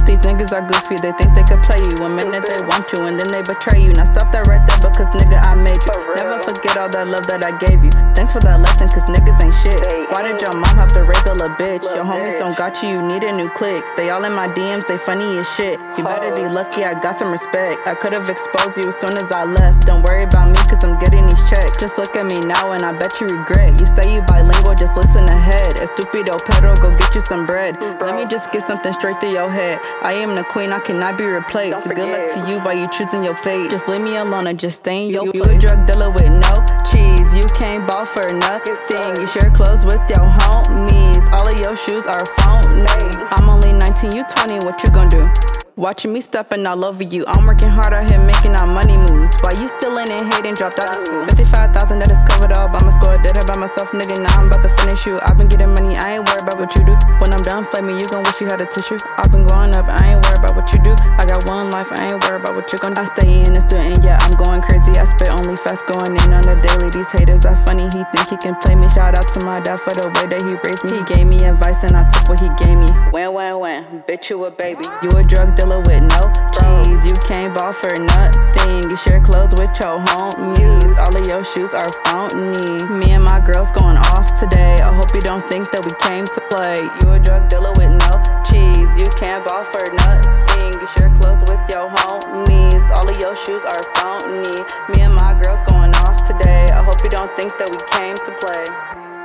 These niggas are goofy, they think they could play you. One minute they want you and then they betray you. Now stop that right there because nigga I made you. Never forget all that love that I gave you. Thanks for that lesson cause niggas ain't shit. Why did your mom have to raise a little bitch? Your homies don't got you, you need a new clique. They all in my DMs, they funny as shit. You better be lucky I got some respect. I could've exposed you as soon as I left. Don't worry about me cause I'm getting these checks. Just look at me now and I bet you regret. You say you bilingual, just listen ahead. Estupido Pedro, go get you some bread. Let me just get something straight through your head. I am the queen, I cannot be replaced. Good luck to you by you choosing your fate. Just leave me alone and just stay in your place. You a drug dealer with no cheese. You can't ball for nothing. You share clothes with your homies. All of your shoes are phony. I'm only 19, you 20, what you gon' do? Watching me stepping all over you. I'm working hard out here making our money moves. While you still in and hating, dropped out of school. 55,000 that is covered all by my score. Did it by myself, nigga, now I'm about to finish you. I've been getting money, I ain't worried about what you do. When I'm done flaming, you gon' wish you had a tissue. I've been growing up, I ain't worried about what you do. I got one life, I ain't worried about what you gon' do. I stay in and still in, yeah, I'm going crazy. I spit only fast, going in on the daily. These haters are funny, he think he can play me. Shout out to my dad for the way that he raised me. He gave me advice and I took what he gave me. When, bitch you a baby. You a drug dealer with no cheese. You can't ball for nothing. You share clothes with your homies. All of your shoes are phony. Me and my girls going off today. I hope you don't think that we came to play. You a drug dealer with no cheese. You can't ball for nothing. You share clothes with your homies. All of your shoes are phony. Me and my girls going off today. I hope you don't think that we came to play.